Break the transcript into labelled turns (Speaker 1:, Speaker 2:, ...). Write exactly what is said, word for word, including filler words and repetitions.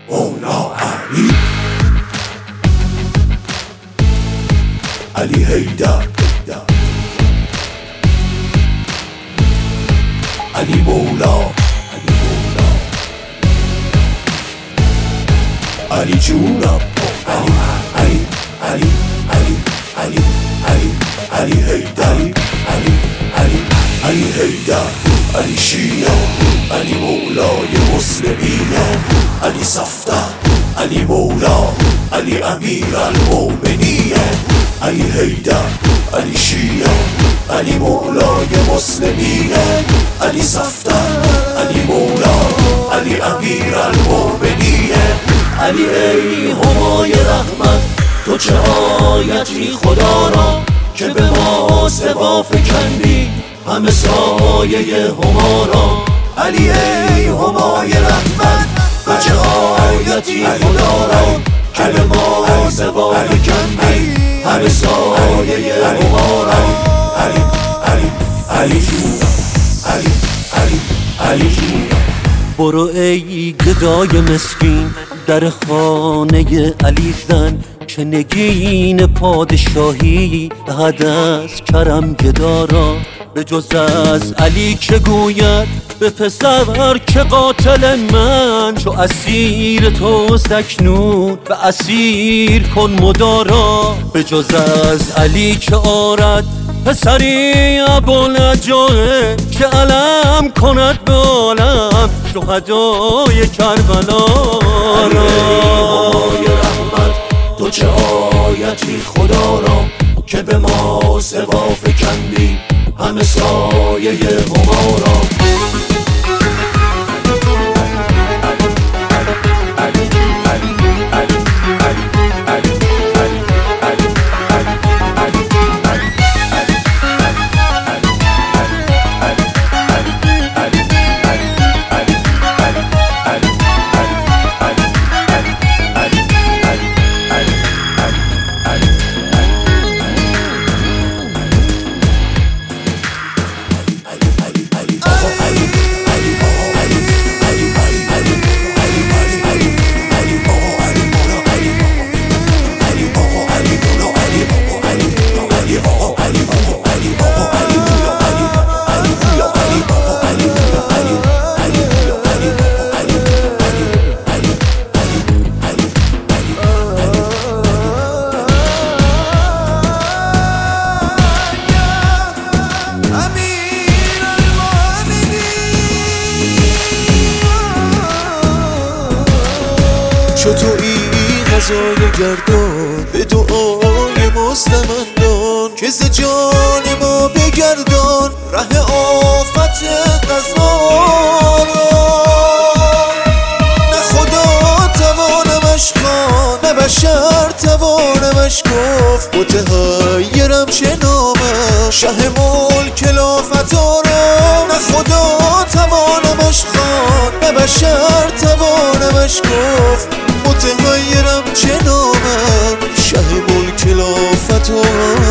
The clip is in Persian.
Speaker 1: مولا علی، علی حیدر، علی مولا، علی مولا، علی جونم، علی علی علی علی علی علی علی حیدر، علی علی علی حیدر، علی شیعه، علی مولای مسلمین، علی صفدر، علی مولا، علی امیر المؤمنین، علی حیدر، علی شیعه، علی مولای مسلمین، علی صفدر، علی مولا، علی امیر المؤمنین. علی ای همای رحمت، تو چه آیتی خدا را که به ما سوا فکندی همه سایه هما را. علی ای همای رحمت، تو چه آیتی خدا را که به ما سوا فکندی همه سایه هما را. علی علی علی جونم، علی علی علی جونم.
Speaker 2: برو ای گدای مسکین در خانه علی زن، که نگین پادشاهی دهد از کرم گدارا. به جز از علی که گوید به پسر که قاتل من، چو اسیر تو سکنون به اسیر کن مدارا. به جز از علی که آرد پسری ابوالجاه، که علم کند به عالم شهدای کربلا را.
Speaker 1: همای رحمت، تو چه آیتی خدا را که به ما سوا فکندی همه سایه هما را.
Speaker 3: چو تویی غذای گردان، به دعای مستمندان که ز جان ما بگردان ره آفت قضا را. نه خدا توانمش خواند، نه بشر توانمش گفت، متحیرم چه نامم شه ملک لافتا را. نه خدا توانمش خواند، نه بشر توانمش گفت، متحیرم چه نامم شه ملک لافتا.